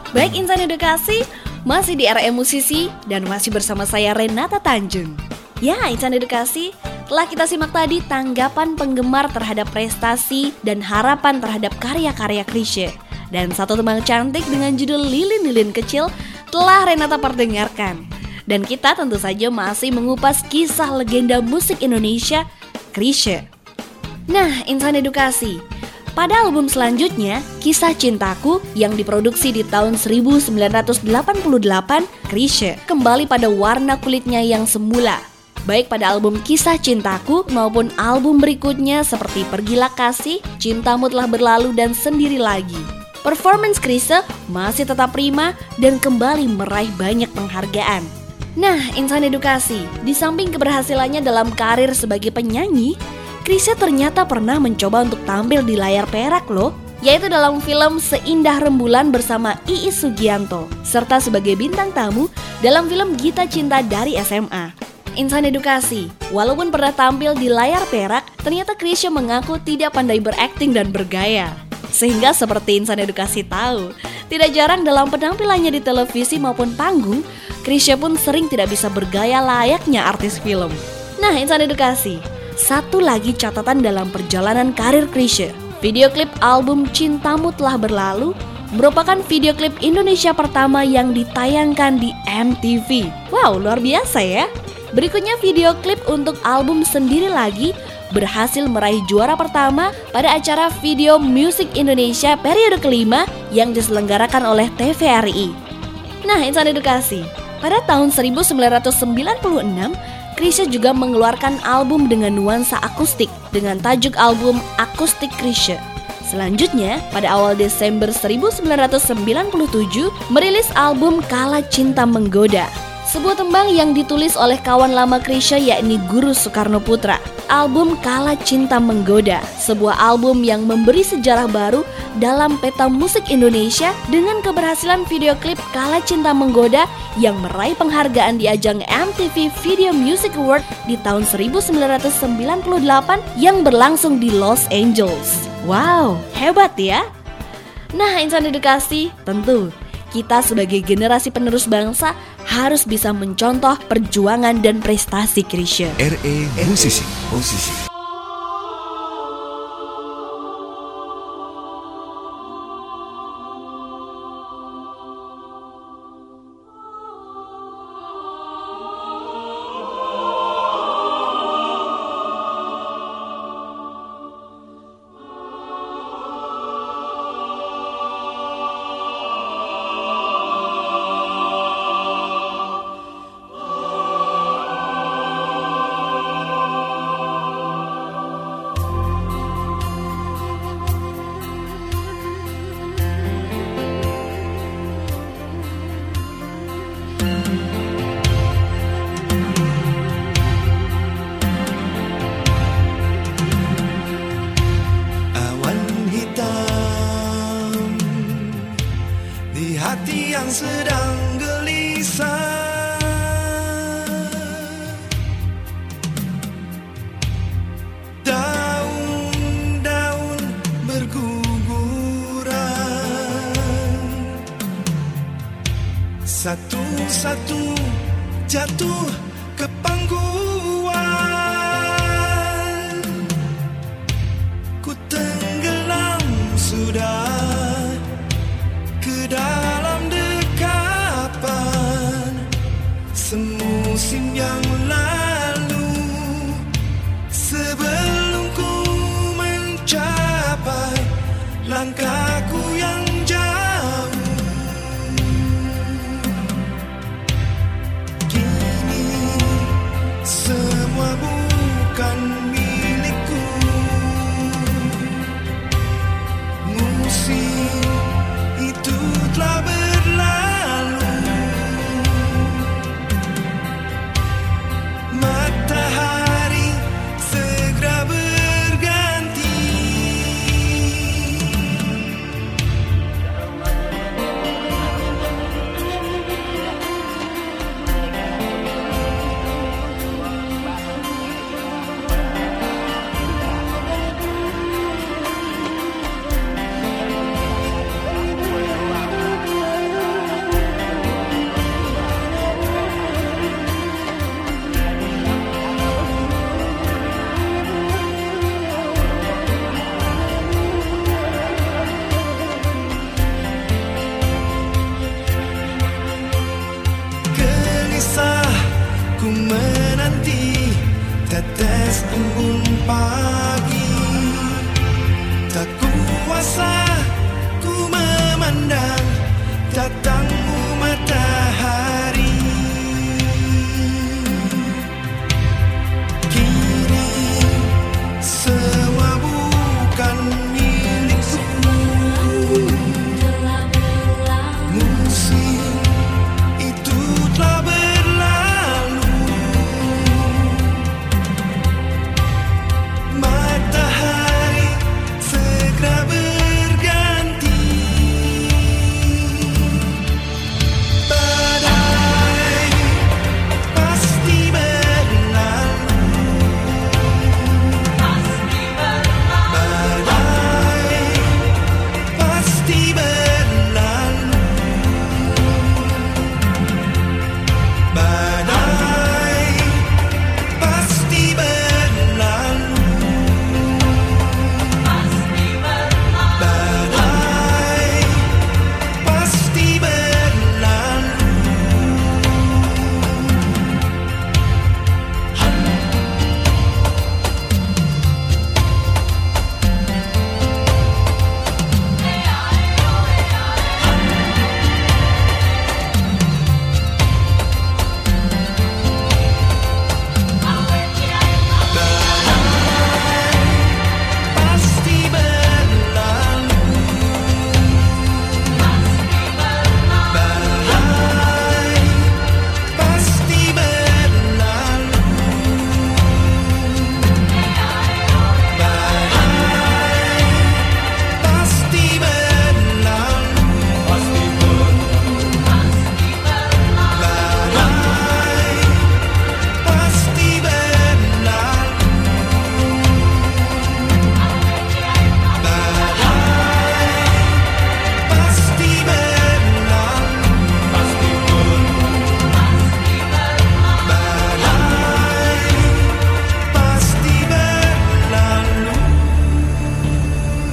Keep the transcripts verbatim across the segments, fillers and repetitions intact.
Baik insan edukasi, masih di era musisi dan masih bersama saya Renata Tanjung. Ya insan edukasi, telah kita simak tadi tanggapan penggemar terhadap prestasi dan harapan terhadap karya-karya Chrisye. Dan satu tembang cantik dengan judul Lilin-Lilin Kecil telah Renata perdengarkan. Dan kita tentu saja masih mengupas kisah legenda musik Indonesia, Chrisye. Nah insan edukasi, pada album selanjutnya, Kisah Cintaku yang diproduksi di tahun seribu sembilan ratus delapan puluh delapan, Chrisye kembali pada warna kulitnya yang semula. Baik pada album Kisah Cintaku maupun album berikutnya seperti Pergilah Kasih, Cintamu Telah Berlalu, dan Sendiri Lagi. Performance Chrisye masih tetap prima dan kembali meraih banyak penghargaan. Nah, insan edukasi, di samping keberhasilannya dalam karir sebagai penyanyi, Chrisye ternyata pernah mencoba untuk tampil di layar perak loh, yaitu dalam film Seindah Rembulan bersama Iis Sugianto, serta sebagai bintang tamu dalam film Gita Cinta dari S M A. Insan edukasi, walaupun pernah tampil di layar perak, ternyata Chrisye mengaku tidak pandai berakting dan bergaya. Sehingga seperti insan edukasi tahu, tidak jarang dalam penampilannya di televisi maupun panggung, Chrisye pun sering tidak bisa bergaya layaknya artis film. Nah insan edukasi, satu lagi catatan dalam perjalanan karir Chrisye, video klip album Cintamu Telah Berlalu merupakan video klip Indonesia pertama yang ditayangkan di M T V. Wow, luar biasa ya. Berikutnya video klip untuk album Sendiri Lagi berhasil meraih juara pertama pada acara Video Music Indonesia periode kelima yang diselenggarakan oleh T V R I. Nah insan edukasi, pada tahun seribu sembilan ratus sembilan puluh enam, Chrisye juga mengeluarkan album dengan nuansa akustik dengan tajuk album Akustik Chrisye. Selanjutnya, pada awal Desember seribu sembilan ratus sembilan puluh tujuh, merilis album Kala Cinta Menggoda, sebuah tembang yang ditulis oleh kawan lama Chrisye yakni Guru Soekarno Putra. Album Kala Cinta Menggoda, sebuah album yang memberi sejarah baru dalam peta musik Indonesia dengan keberhasilan video klip Kala Cinta Menggoda yang meraih penghargaan di ajang M T V Video Music Award di tahun seribu sembilan ratus sembilan puluh delapan yang berlangsung di Los Angeles. Wow, hebat ya. Nah insan edukasi, tentu kita sebagai generasi penerus bangsa harus bisa mencontoh perjuangan dan prestasi Chrisye. R E Musisi, Musisi. Hati yang sedang gelisah, daun-daun berguguran, satu-satu jatuh ke pangkuan. Ku tenggelam sudah ke dalam dekapan semusim yang lalu, sebelum ku mencapai langkahku yang jauh. Kini tetes embun pagi, tak kuasa ku memandang datangmu matahari. Kini semua bukan milikku, musim itu telah berlalu. Matahari segera berganti, badai pasti berlalu, badai pasti berlalu, badai pasti berlalu, badai pasti berlalu. Pasti berlalu, badai pasti berlalu, badai pasti berlalu, pasti berlalu, badai pasti berlalu, badai pasti berlalu, pasti berlalu, badai pasti berlalu.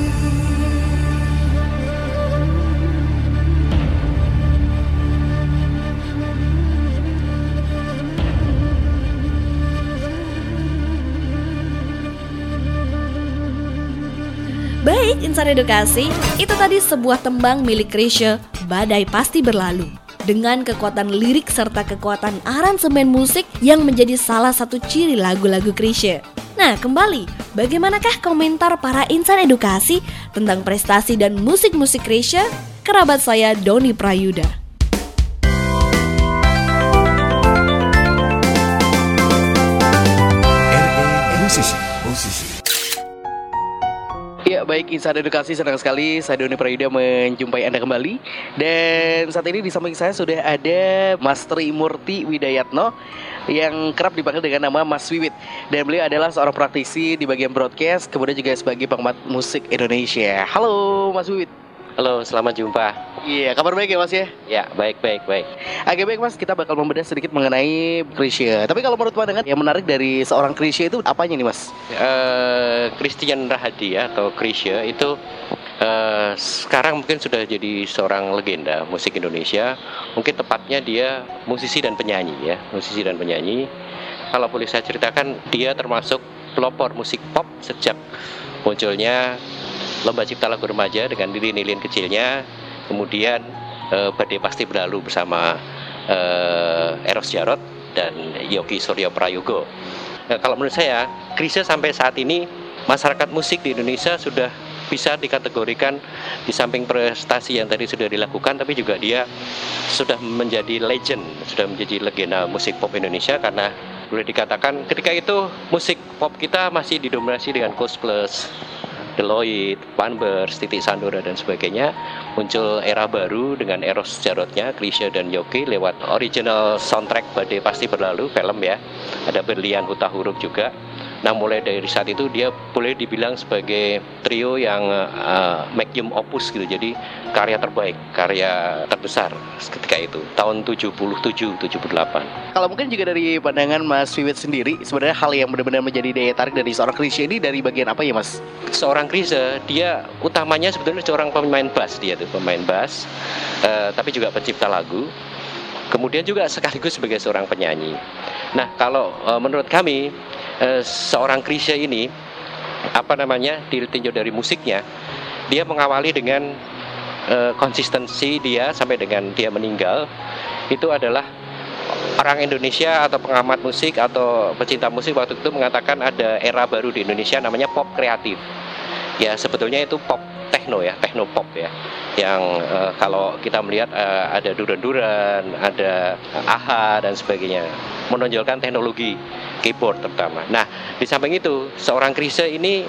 Baik, insan edukasi, itu tadi sebuah tembang milik Chrisye, Badai Pasti Berlalu. Dengan kekuatan lirik serta kekuatan aransemen musik yang menjadi salah satu ciri lagu-lagu Chrisye. Nah, kembali, bagaimanakah komentar para insan edukasi tentang prestasi dan musik-musik Chrisye? Kerabat saya Doni Prayuda. R E Musisi, musisi. Ya, baik insan edukasi, senang sekali saya Doni Prayuda menjumpai Anda kembali. Dan saat ini di samping saya sudah ada Mas Trimurti Widayatno yang kerap dipanggil dengan nama Mas Wiwit. Dan beliau adalah seorang praktisi di bagian broadcast, kemudian juga sebagai pengamat musik Indonesia. Halo Mas Wiwit. Halo, selamat jumpa. Iya, kabar baik ya Mas ya? Ya, baik, baik, baik. Agak baik Mas, kita bakal membedah sedikit mengenai Chrisye. Tapi kalau menurut pandangan yang menarik dari seorang Chrisye itu apanya nih Mas? Eh, Christian Rahadi atau Chrisye itu eh, sekarang mungkin sudah jadi seorang legenda musik Indonesia. Mungkin tepatnya dia musisi dan penyanyi ya, musisi dan penyanyi. Kalau boleh saya ceritakan, dia termasuk pelopor musik pop sejak munculnya Lomba Cipta Lagu Remaja dengan lilin-lilin kecilnya, kemudian eh, Badai Pasti Berlalu bersama eh, Eros Jarot dan Yogi Suryo Prayogo. Nah, kalau menurut saya, Chrisye sampai saat ini masyarakat musik di Indonesia sudah bisa dikategorikan di samping prestasi yang tadi sudah dilakukan, tapi juga dia sudah menjadi legend, sudah menjadi legenda musik pop Indonesia karena boleh dikatakan ketika itu musik pop kita masih didominasi dengan Coast Plus, Deloitte, Panbers, Titik Sandora dan sebagainya. Muncul era baru dengan Eros Jarotnya, Chrisye dan Yogi lewat original soundtrack Badai Pasti Berlalu, film ya. Ada Berlian Huta Huruf juga. Nah, mulai dari saat itu dia boleh dibilang sebagai trio yang uh, magnum opus gitu. Jadi karya terbaik, karya terbesar ketika itu tahun tujuh puluh tujuh tujuh puluh delapan. Kalau mungkin juga dari pandangan Mas Wiwit sendiri, sebenarnya hal yang benar-benar menjadi daya tarik dari seorang Chrisye ini dari bagian apa ya Mas? Seorang Chrisye, dia utamanya sebetulnya seorang pemain bass, dia tuh pemain bass, uh, tapi juga pencipta lagu. kemudian juga sekaligus sebagai seorang penyanyi. Nah, kalau e, menurut kami e, seorang Chrisye ini apa namanya ditinjau dari musiknya, dia mengawali dengan e, konsistensi dia sampai dengan dia meninggal itu adalah orang Indonesia atau pengamat musik atau pecinta musik waktu itu mengatakan ada era baru di Indonesia namanya pop kreatif. Ya sebetulnya itu pop techno ya, techno pop ya. Yang uh, kalau kita melihat uh, ada duran-duran, ada A H A dan sebagainya, menonjolkan teknologi keyboard terutama. Nah, di samping itu seorang Chrisye ini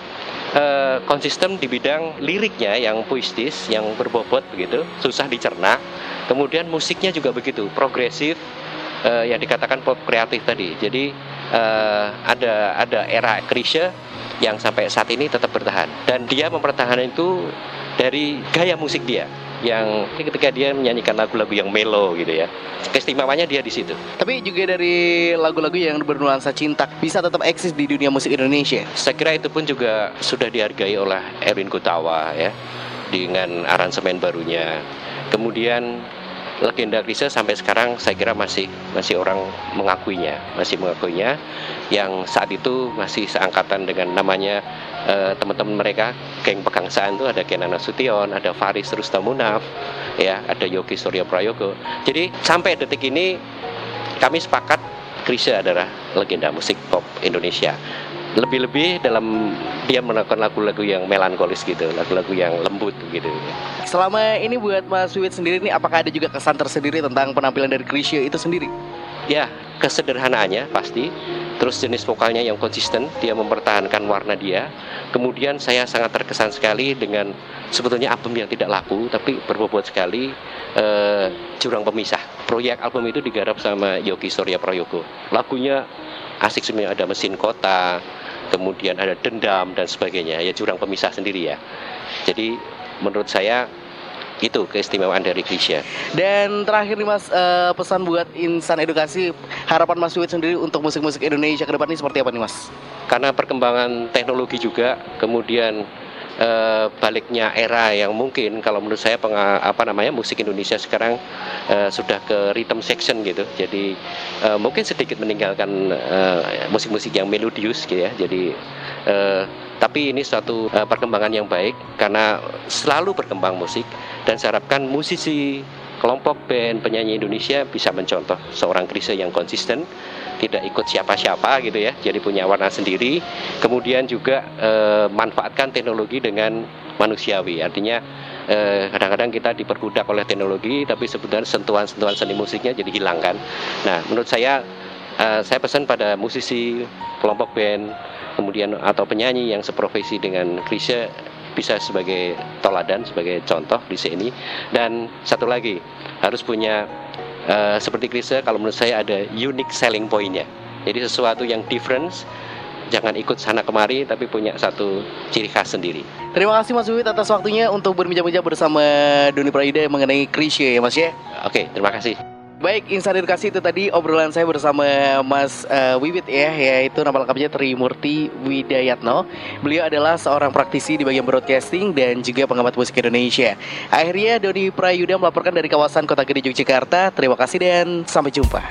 uh, konsisten di bidang liriknya yang puitis, yang berbobot begitu, susah dicerna. Kemudian musiknya juga begitu, progresif, uh, yang dikatakan pop kreatif tadi. Jadi uh, ada ada era Chrisye yang sampai saat ini tetap bertahan, dan dia mempertahankan itu dari gaya musik dia yang ketika dia menyanyikan lagu-lagu yang mellow gitu ya. Keistimewaannya dia di situ. Tapi juga dari lagu-lagu yang bernuansa cinta bisa tetap eksis di dunia musik Indonesia. Saya kira itu pun juga sudah dihargai oleh Erwin Gutawa ya, dengan aransemen barunya. Kemudian legenda Chrisye sampai sekarang saya kira masih masih orang mengakuinya, masih mengakuinya, yang saat itu masih seangkatan dengan namanya uh, teman-teman mereka, geng Pegangsaan itu ada Ken Nasution, ada Faris Rustamunaf, ya, ada Yogi Surya Prayogo. Jadi sampai detik ini kami sepakat Chrisye adalah legenda musik pop Indonesia. Lebih-lebih dalam dia melakukan lagu-lagu yang melankolis gitu, lagu-lagu yang lembut gitu. Selama ini buat Mas Wiwit sendiri nih, apakah ada juga kesan tersendiri tentang penampilan dari Chrisye itu sendiri? Ya, kesederhanaannya pasti. Terus jenis vokalnya yang konsisten, dia mempertahankan warna dia. Kemudian saya sangat terkesan sekali dengan sebetulnya album yang tidak laku tapi berbobot sekali, eh, Jurang Pemisah. Proyek album itu digarap sama Yogi Surya Prayogo. Lagunya asik sebenarnya, ada Mesin Kota, kemudian ada Dendam dan sebagainya. Ya, Jurang Pemisah sendiri ya. Jadi menurut saya itu keistimewaan dari Chrisye. Dan terakhir nih Mas, uh, pesan buat insan edukasi, harapan Mas Wiwit sendiri untuk musik-musik Indonesia ke depan ini seperti apa nih Mas? Karena perkembangan teknologi juga, kemudian uh, baliknya era yang mungkin kalau menurut saya penga, apa namanya musik Indonesia sekarang uh, sudah ke rhythm section gitu. Jadi uh, mungkin sedikit meninggalkan uh, musik-musik yang melodius gitu ya. Jadi uh, tapi ini suatu uh, perkembangan yang baik karena selalu berkembang musik, dan saya harapkan musisi, kelompok band, penyanyi Indonesia bisa mencontoh seorang Chrisye yang konsisten, tidak ikut siapa-siapa gitu ya, jadi punya warna sendiri. Kemudian juga uh, manfaatkan teknologi dengan manusiawi, artinya uh, kadang-kadang kita diperbudak oleh teknologi, tapi sebenarnya sentuhan-sentuhan seni musiknya jadi hilang kan. Nah, menurut saya uh, saya pesan pada musisi, kelompok band, kemudian atau penyanyi yang seprofesi dengan Chrisye bisa sebagai toladan, sebagai contoh di sini. Dan satu lagi, harus punya uh, seperti Chrisye, kalau menurut saya ada unique selling point-nya. Jadi sesuatu yang difference, jangan ikut sana kemari, tapi punya satu ciri khas sendiri. Terima kasih Mas Wiwit atas waktunya untuk berbincang-bincang bersama Doni Praida mengenai Chrisye ya Mas ya. Oke, terima kasih. Baik, insan edukasi itu tadi obrolan saya bersama Mas uh, Wiwit ya, yaitu nama lengkapnya Trimurti Widayatno. Beliau adalah seorang praktisi di bagian broadcasting dan juga pengamat musik Indonesia. Akhirnya Doni Prayuda melaporkan dari kawasan Kota Gede Yogyakarta. Terima kasih dan sampai jumpa.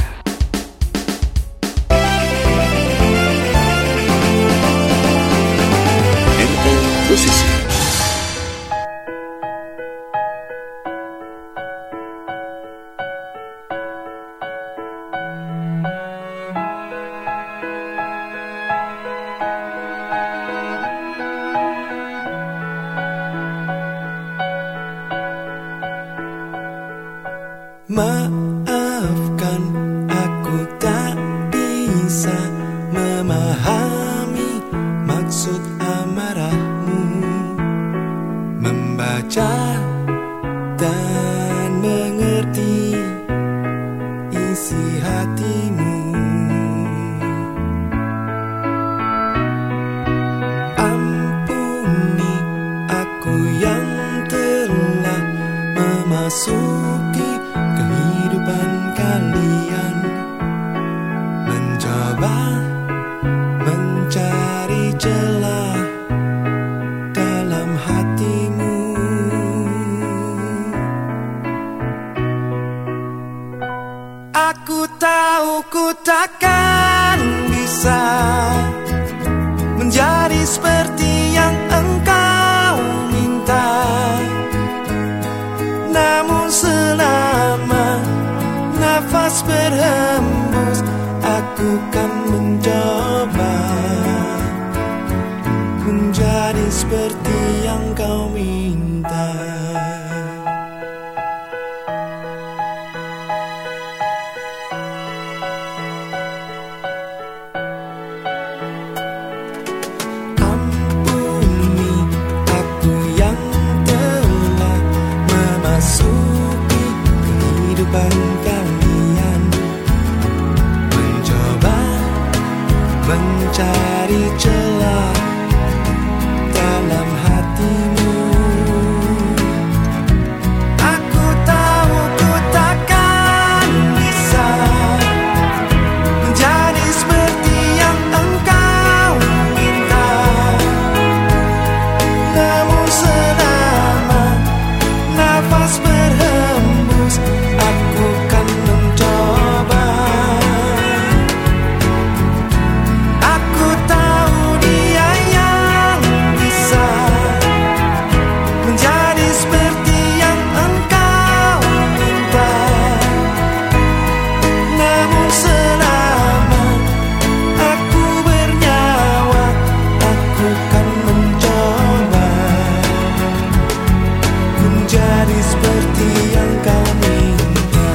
R M Musisi. Maafkan, aku tak bisa memahami maksud amarahmu, membaca dan mengerti isi hatimu. Ampuni aku yang telah memasuki kehidupan kalian, mencoba mencari celah dalam hatimu. menjadi seperti yang engkau minta. Namun selama nafas berhembus, aku kan mencoba menjadi seperti yang kau minta. Ampuni aku yang telah memasuki kehidupan kalian, mencoba mencari celah dalam hatimu. Aku tahu ku takkan bisa menjadi seperti yang engkau minta. Namun selama nafas berhembus, aku kan mencoba. Aku tahu dia yang bisa menjadi seperti yang engkau minta. Namun selama aku bernyawa, aku kan mencoba menjadi seperti yang kau minta.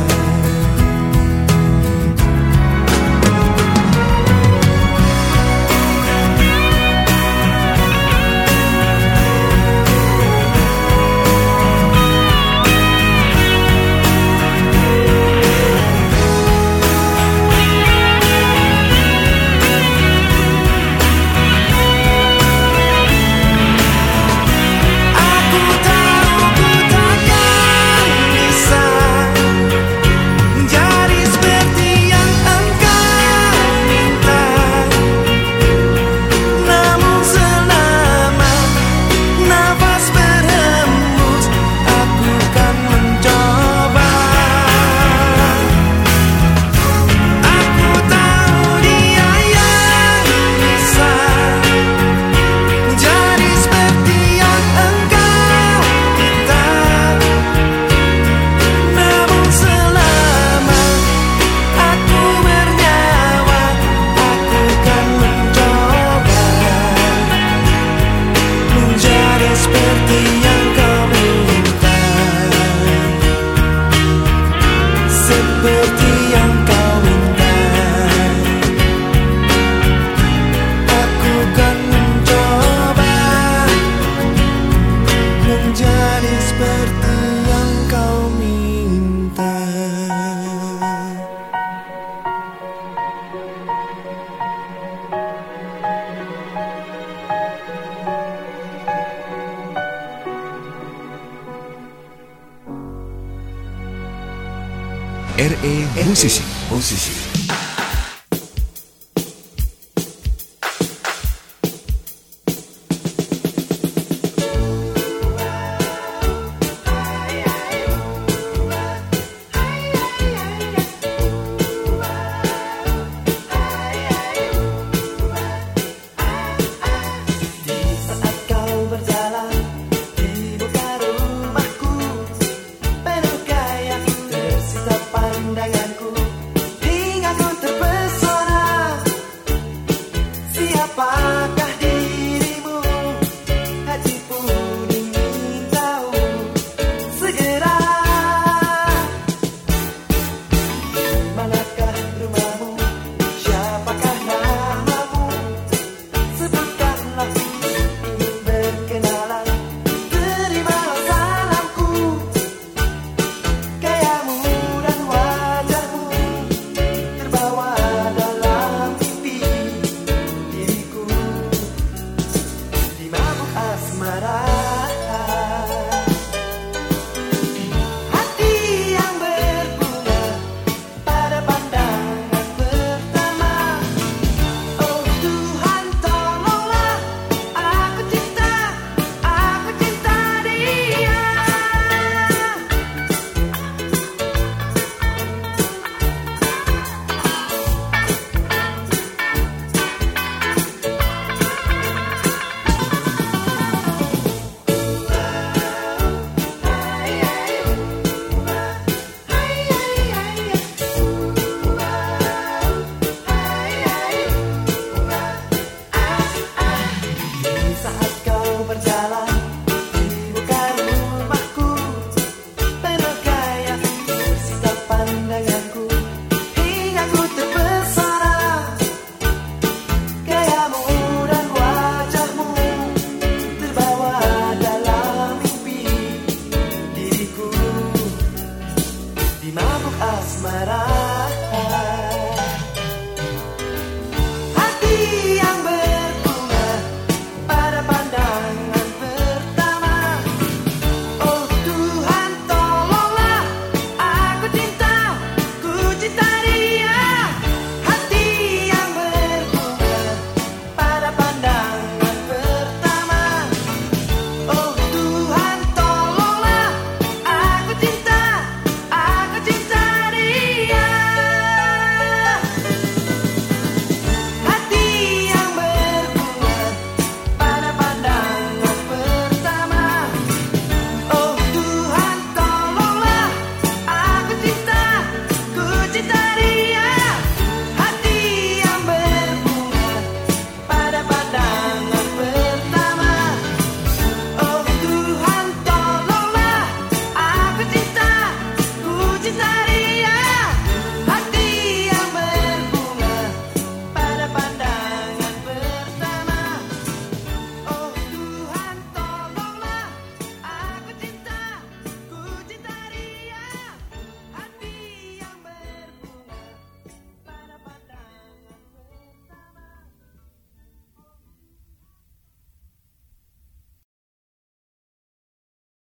Aku tahu ku takkan bisa menjadi seperti yang engkau minta. Namun selama nafas berhembus, aku kan mencoba. Aku tahu dia yang bisa menjadi seperti yang engkau minta. Namun selama aku bernyawa, aku kan mencoba menjadi seperti yang kau minta. Seperti yang kau minta, aku kan mencoba menjadi seperti yang kau minta. R E Musisi. Musisi. Saat kau berjalan di muka rumahku, penuh gaya tersisa pandanganku, hingga ku terpesona. Siapakah dirimu? Hati pun ingin tahu segera. Manakah rumahmu? Siapakah namamu? Sebutkanlah, ingin berkenalan. Terimalah salamku. Gayamu dan wajahmu terbawa dalam mimpi diriku. cinta